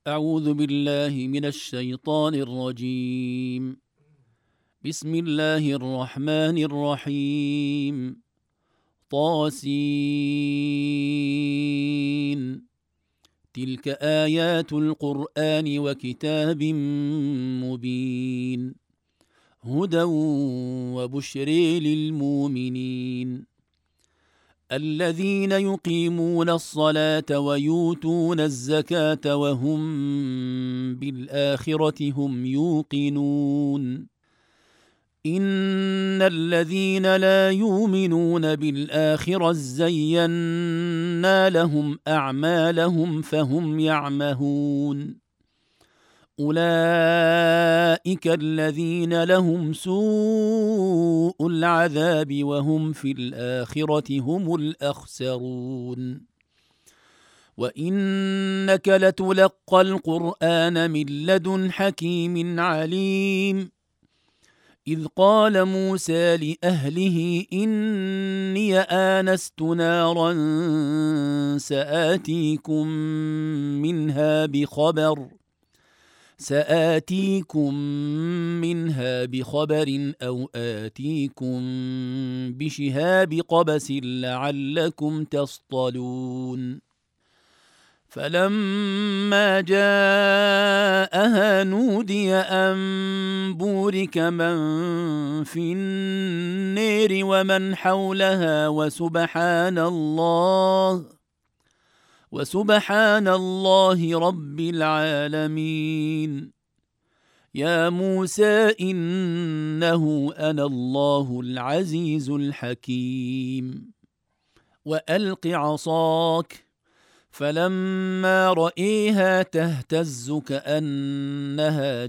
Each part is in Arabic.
أعوذ بالله من الشيطان الرجيم. بسم الله الرحمن الرحيم. طاسين. تلك آيات القرآن وكتاب مبين. هدى وبشر للمؤمنين الذين يقيمون الصلاة ويؤتون الزكاة وهم بالآخرة هم يوقنون. إن الذين لا يؤمنون بالآخرة زينا لهم أعمالهم فهم يعمهون. أولئك الذين لهم سوء العذاب وهم في الآخرة هم الأخسرون. وإنك لتلقى القرآن من لدن حكيم عليم. إذ قال موسى لأهله إني آنست نارا سآتيكم منها بخبر أو آتيكم بشهاب قبس لعلكم تصطلون. فلما جاءها نودي أن بورك من في النير ومن حولها وسبحان الله رب العالمين. يا موسى إنه أنا الله العزيز الحكيم. وألق عصاك فلما رأيها تهتز كأنها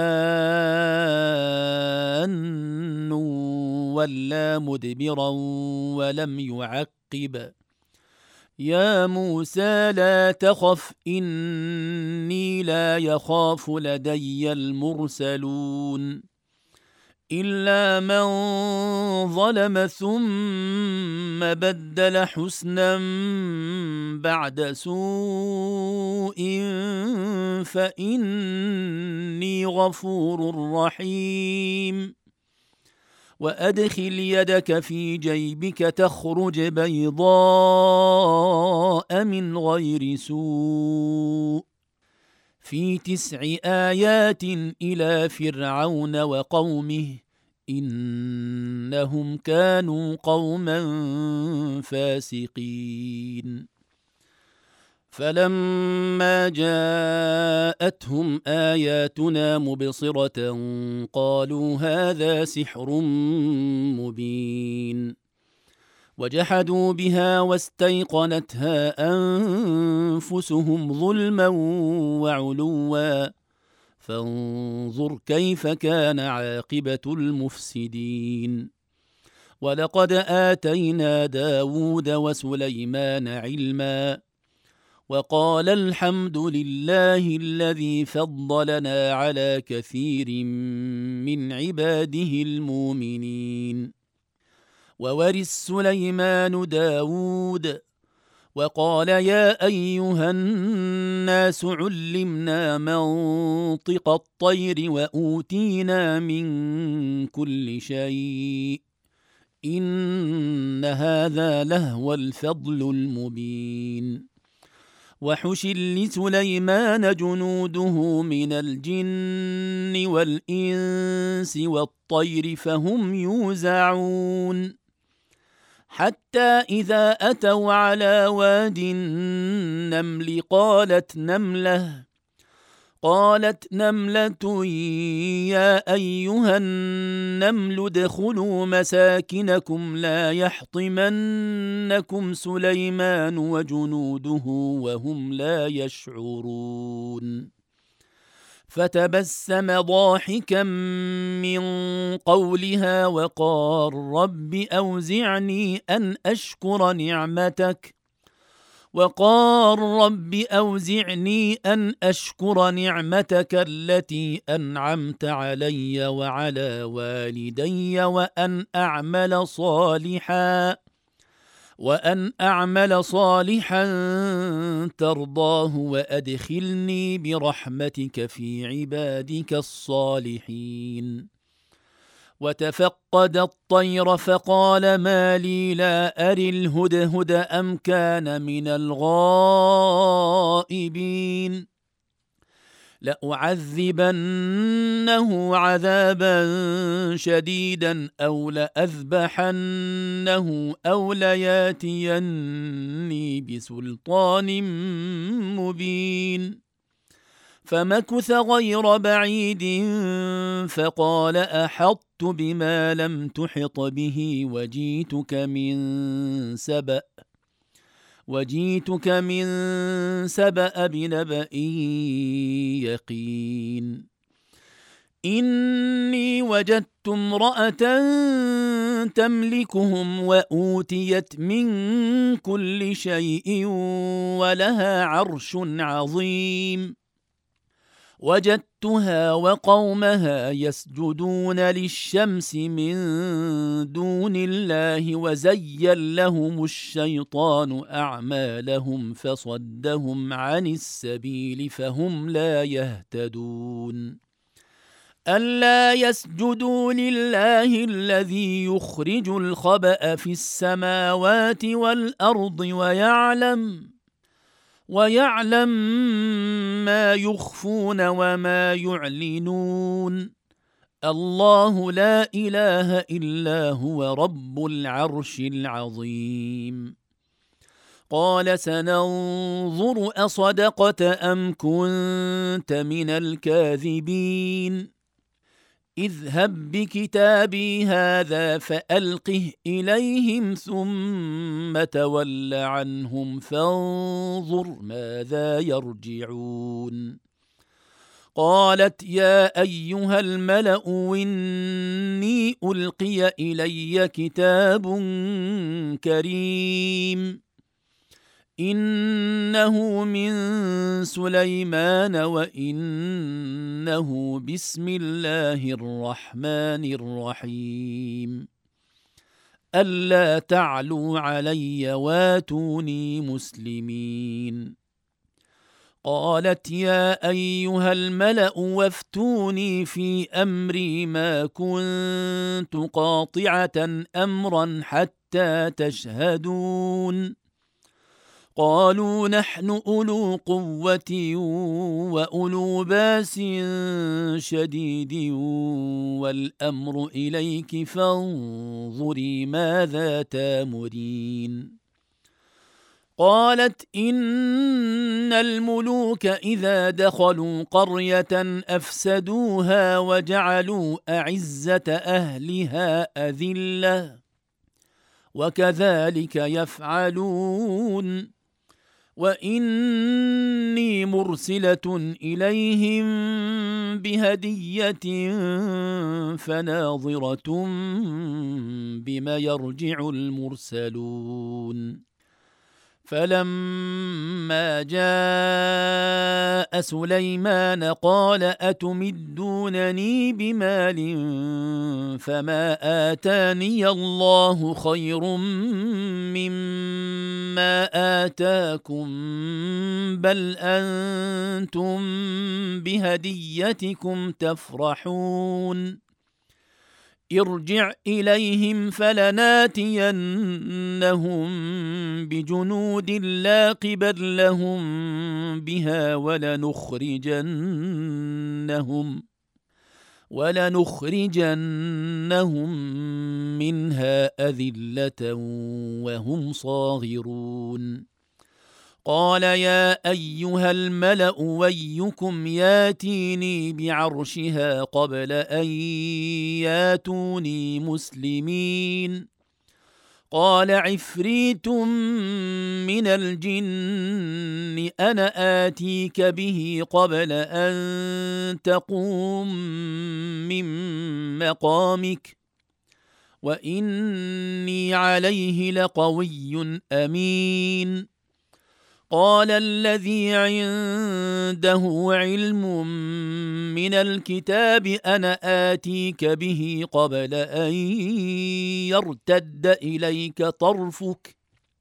جان ولا مدبرا ولم يعقب. يا موسى لا تخف إني لا يخاف لدي المرسلون. إلا من ظلم ثم بدل حسنا بعد سوء فإني غفور رحيم. وأدخل يدك في جيبك تخرج بيضاء من غير سوء في 9 آيات إلى فرعون وقومه إنهم كانوا قوما فاسقين. فلما جاءتهم آياتنا مبصرة قالوا هذا سحر مبين. وجحدوا بها واستيقنتها أنفسهم ظلما وعلوا فانظر كيف كان عاقبة المفسدين. ولقد آتينا داود وسليمان علما وقال الحمد لله الذي فضلنا على كثير من عباده المؤمنين. وورث سليمان داود وقال يا أيها الناس علمنا منطق الطير وأوتينا من كل شيء إن هذا لهو الفضل المبين. وحشر لسليمان جنوده من الجن والإنس والطير فهم يوزعون. حتى إذا أتوا على واد النمل قالت نملة يا أيها النمل ادخلوا مساكنكم لا يحطمنكم سليمان وجنوده وهم لا يشعرون. فتبسم ضاحكا من قولها وقال رب أوزعني أن أشكر نعمتك التي أنعمت علي وعلى والدي وأن أعمل صالحا ترضاه وأدخلني برحمتك في عبادك الصالحين. وتفقد الطير فقال ما لي لا أري الهدهد أم كان من الغائبين. لأعذبنه عذابا شديدا أو لأذبحنه أو لياتيني بسلطان مبين. فمكث غير بعيد فقال أحطت بما لم تحط به وجيتك من سبأ بنبأ يقين. إني وجدت امرأة تملكهم وأوتيت من كل شيء ولها عرش عظيم. وجدتها وقومها يسجدون للشمس من دون الله وزين لهم الشيطان أعمالهم فصدهم عن السبيل فهم لا يهتدون. ألا يسجدوا لله الذي يخرج الخبأ في السماوات والأرض ويعلم ما يخفون وما يعلنون. الله لا إله إلا هو رب العرش العظيم. قال سننظر أصدقت أم كنت من الكاذبين. اذهب بكتابي هذا فألقه إليهم ثم تول عنهم فانظر ماذا يرجعون. قالت يا أيها الملأ إني ألقي إلي كتاب كريم إنه من سليمان وإنه بسم الله الرحمن الرحيم. ألا تعلوا علي واتوني مسلمين. قالت يا أيها الملأ وافتوني في أمري ما كنت قاطعة أمرا حتى تشهدون. قالوا نحن أولو قوة وأولو باس شديد والأمر إليك فانظري ماذا تامرين. قالت إن الملوك إذا دخلوا قرية أفسدوها وجعلوا أعزة أهلها أذلة وكذلك يفعلون. وإني مرسلة إليهم بهدية فناظرة بما يرجع المرسلون. فلما جاء سليمان قال أتمدونني بمال فما آتاني الله خير مما آتاكم بل أنتم بهديتكم تفرحون. ارجع إليهم فلناتينهم بجنود لا قبل لهم بها ولنخرجنهم منها أذلة وهم صاغرون. قال يا أيها الملأ ويكم ياتيني بعرشها قبل أن ياتوني مسلمين. قال عفريت من الجن أنا آتيك به قبل أن تقوم من مقامك وإني عليه لقوي أمين. قال الذي عنده علم من الكتاب أنا آتيك به قبل أن يرتد إليك طرفك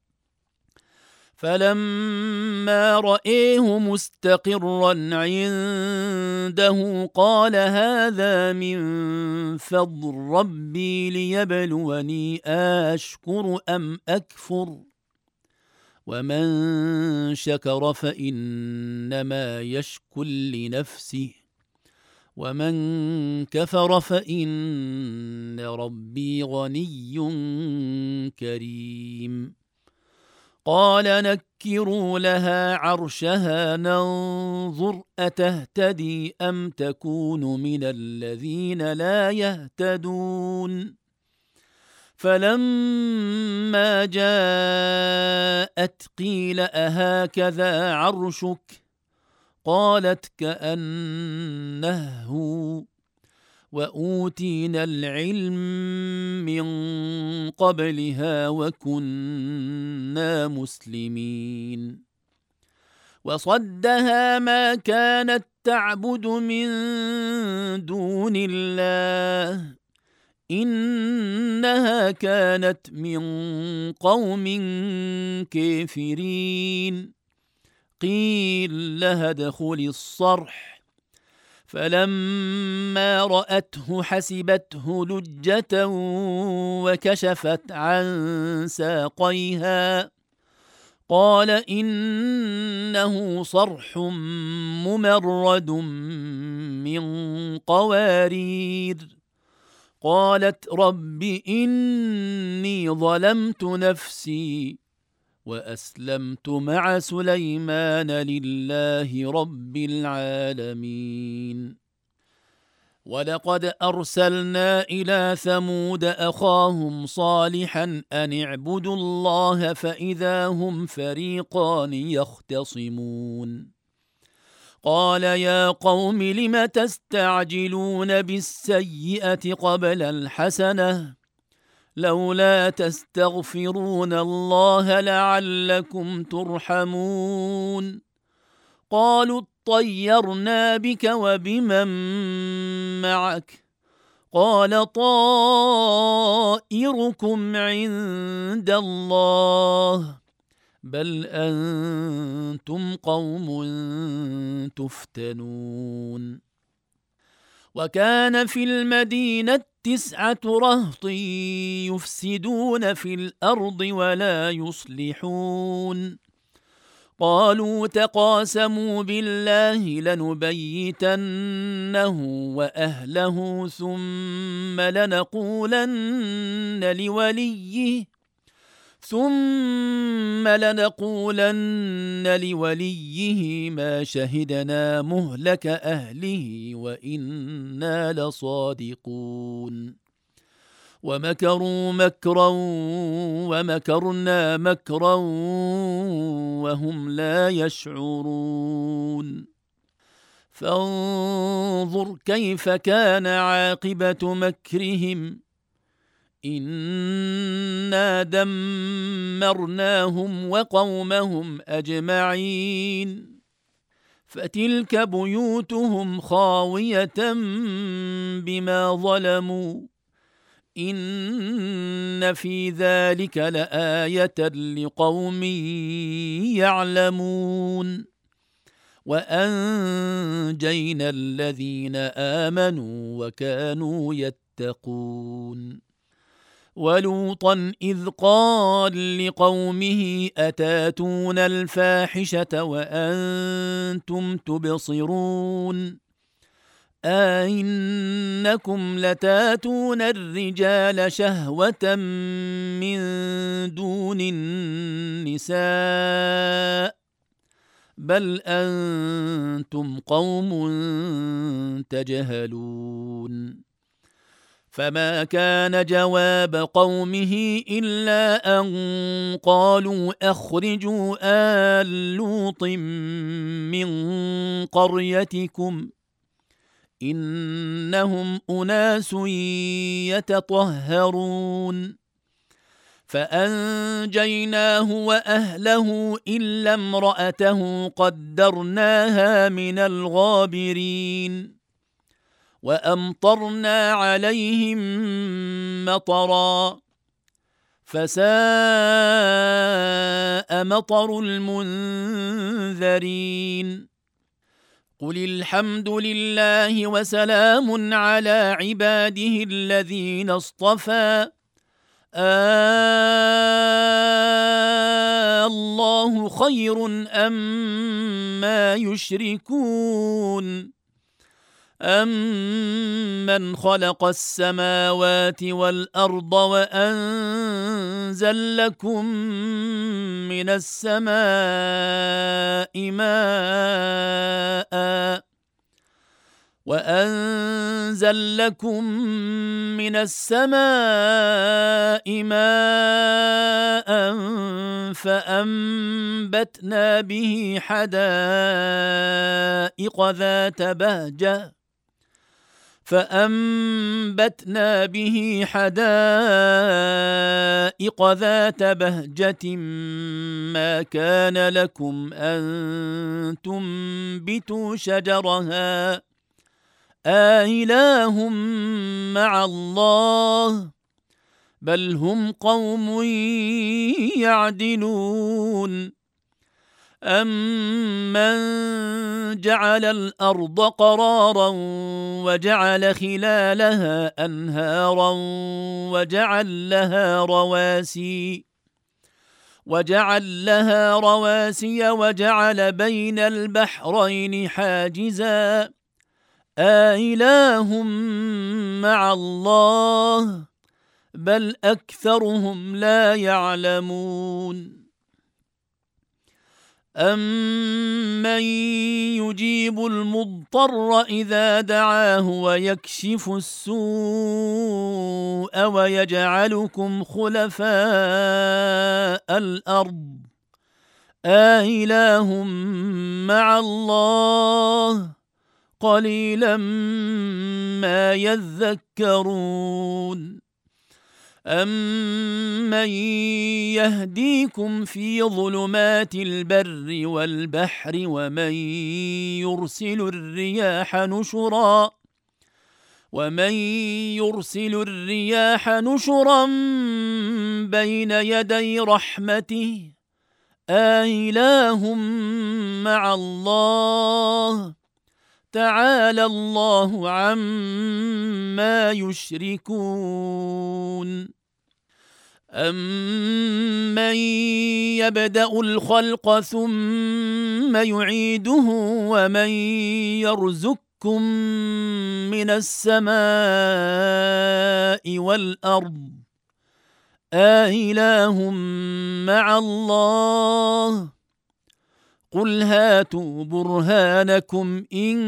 فلما رأيه مستقرا عنده قال هذا من فضل ربي ليبلوني أشكر أم أكفر ومن شكر فإنما يشكر لنفسه ومن كفر فإن ربي غني كريم قال نكروا لها عرشها ننظر أتهتدي أم تكون من الذين لا يهتدون فلما جاءت قيل أهكذا عرشك قالت كأنه هو وأوتينا العلم من قبلها وكنا مسلمين وصدها ما كانت تعبد من دون الله إنها كانت من قوم كافرين قيل لها ادخل الصرح فلما رأته حسبته لجة وكشفت عن ساقيها قال إنه صرح ممرد من قوارير قالت رب إني ظلمت نفسي وأسلمت مع سليمان لله رب العالمين ولقد أرسلنا إلى ثمود أخاهم صالحا أن اعبدوا الله فإذا هم فريقان يختصمون قال يا قوم لم تستعجلون بالسيئة قبل الحسنة لولا تستغفرون الله لعلكم ترحمون قالوا اطيرنا بك وبمن معك قال طائركم عند الله بل أنتم قوم تفتنون وكان في المدينة 9 رهط يفسدون في الأرض ولا يصلحون قالوا تقاسموا بالله لنبيتنه وأهله ثم لنقولن لوليه ما شهدنا مهلك أهله وإنا لصادقون ومكروا مكرا ومكرنا مكرا وهم لا يشعرون فانظر كيف كان عاقبة مكرهم إنا دمرناهم وقومهم أجمعين فتلك بيوتهم خاوية بما ظلموا إن في ذلك لآية لقوم يعلمون وأنجينا الذين آمنوا وكانوا يتقون ولوطا إذ قال لقومه أتاتون الفاحشة وأنتم تبصرون أئنكم لتاتون الرجال شهوة من دون النساء بل أنتم قوم تجهلون فما كان جواب قومه إلا أن قالوا أخرجوا آل لوط من قريتكم إنهم أناس يتطهرون فأنجيناه وأهله إلا امرأته قدرناها من الغابرين وأمطرنا عليهم مطرا فساء ساء مطر المنذرين قل الحمد لله وسلام على عباده الذين اصطفى الله خير أما يشركون أمن خلق السماوات والأرض وأنزل لكم من السماء ماء فأنبتنا به حدائق ذات بهجة ما كان لكم أن تنبتوا شجرها آله مع الله بل هم قوم يعدلون أمن جعل الأرض قرارا وجعل خلالها أنهارا وجعل لها رواسي وجعل بين البحرين حاجزا آله مع الله بل أكثرهم لا يعلمون أمن يجيب المضطر إذا دعاه ويكشف السوء ويجعلكم خلفاء الأرض آله مع الله قليلا ما يذكرون أمن يهديكم في ظلمات البر والبحر ومن يرسل الرياح نشرا بين يدي رحمته آله مع الله تعالى الله عما يشركون أمن يبدأ الخلق ثم يعيده ومن يرزقكم من السماء والأرض آله مع الله قل هاتوا برهانكم إن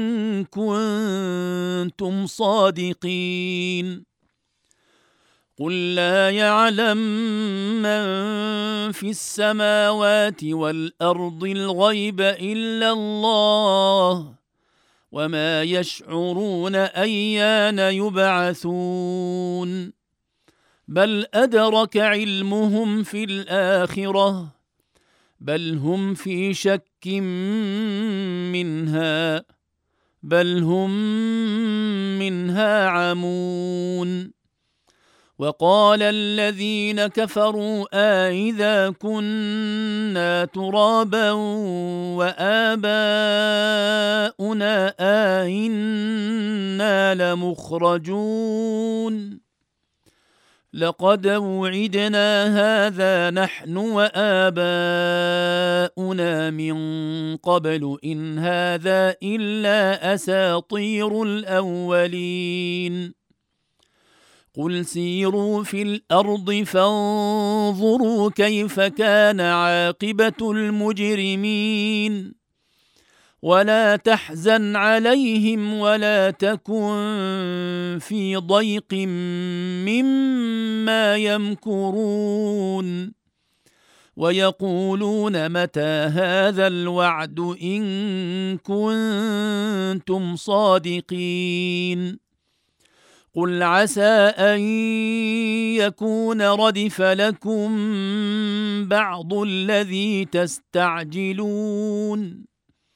كنتم صادقين قل لا يعلم من في السماوات والأرض الغيب إلا الله وما يشعرون أيان يبعثون بل أدرك علمهم في الآخرة بل هم في شك منها بل هم منها عمون وقال الذين كفروا أإذا كنا ترابا وآباؤنا أإنا لمخرجون لقد وعدنا هذا نحن وآباؤنا من قبل إن هذا إلا أساطير الأولين قل سيروا في الأرض فانظروا كيف كان عاقبة المجرمين ولا تحزن عليهم ولا تكن في ضيق مما يمكرون ويقولون متى هذا الوعد إن كنتم صادقين قل عسى أن يكون ردف لكم بعض الذي تستعجلون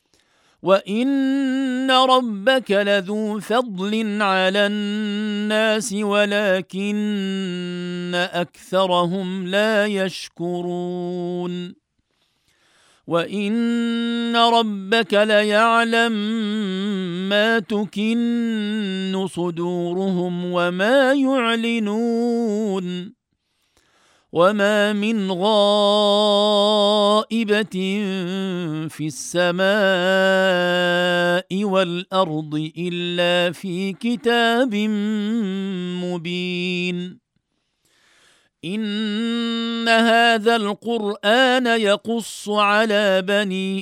وإن ربك لذو فضل على الناس ولكن أكثرهم لا يشكرون وإن ربك ليعلم ما تكن صدورهم وما يعلنون وما من غائبة في السماء والأرض إلا في كتاب مبين إن هذا القرآن يقص على بني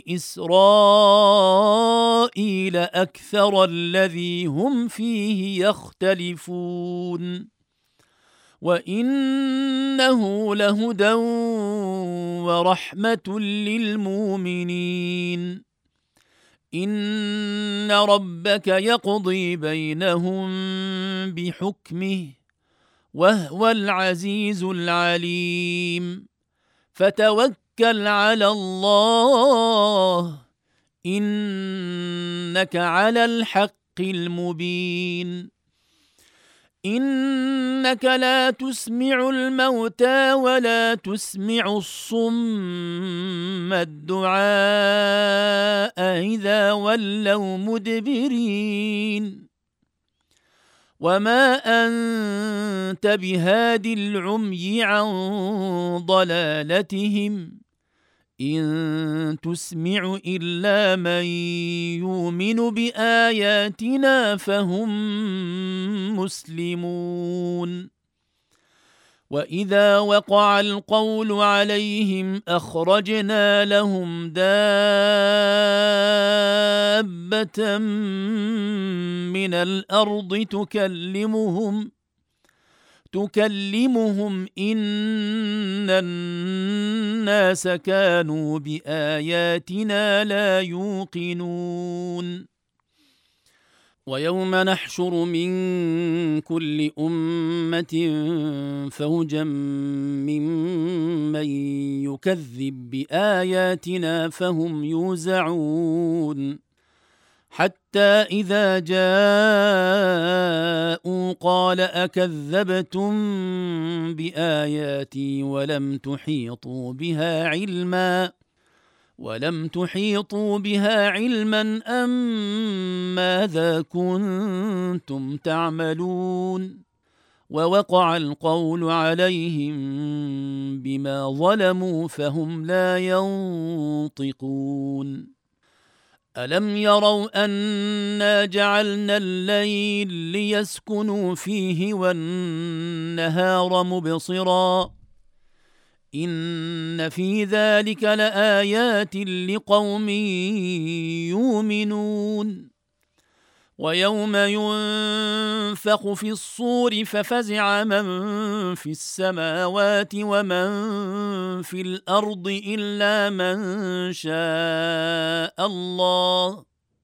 إسرائيل أكثر الذي هم فيه يختلفون وإنه لهدى ورحمة للمؤمنين إن ربك يقضي بينهم بحكمه وهو العزيز العليم فتوكل على الله إنك على الحق المبين إنك لا تسمع الموتى ولا تسمع الصم الدعاء إذا ولوا مدبرين وما أنت بهاد العمي عن ضلالتهم إن تسمع إلا من يؤمن بآياتنا فهم مسلمون وإذا وقع القول عليهم أخرجنا لهم دابة من الأرض تكلمهم إن الناس كانوا بآياتنا لا يوقنون ويوم نحشر من كل أمة فوجا ممن يكذب بآياتنا فهم يوزعون حتى إذا جاءوا قال أكذبتم بآياتي ولم تحيطوا بها علما أم ماذا كنتم تعملون ووقع القول عليهم بما ظلموا فهم لا ينطقون ألم يروا أنا جعلنا الليل ليسكنوا فيه والنهار مبصرا إن في ذلك لآيات لقوم يؤمنون ويوم ينفخ في الصور ففزع من في السماوات ومن في الأرض إلا من شاء الله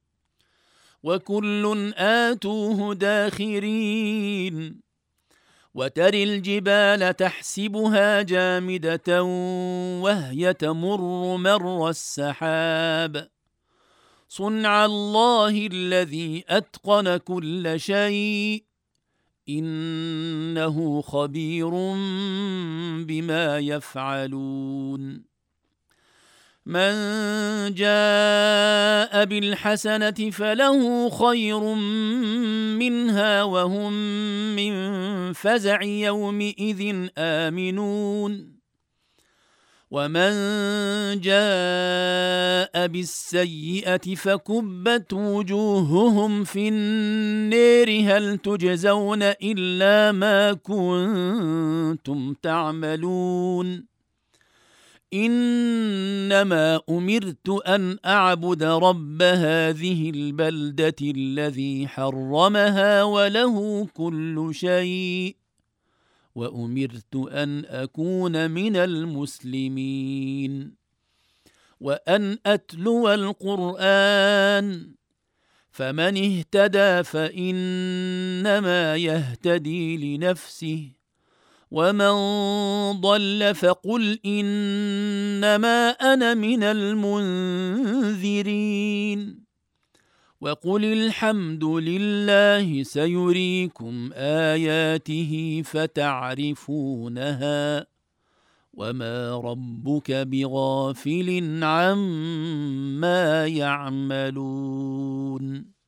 وكل آتوه داخرين وترى الجبال تحسبها جامدة وهي تمر مر السحاب صنع الله الذي أتقن كل شيء إنه خبير بما يفعلون من جاء بالحسنة فله خير منها وهم من فزع يومئذ آمنون ومن جاء بالسيئة فكبت وجوههم في النار هل تجزون إلا ما كنتم تعملون إنما أمرت أن أعبد رب هذه البلدة الذي حرمها وله كل شيء وأمرت أن أكون من المسلمين وأن أتلو القرآن فمن اهتدى فإنما يهتدي لنفسه ومن ضل فقل إنما أنا من المنذرين وقل الحمد لله سيريكم آياته فتعرفونها وما ربك بغافل عما يعملون.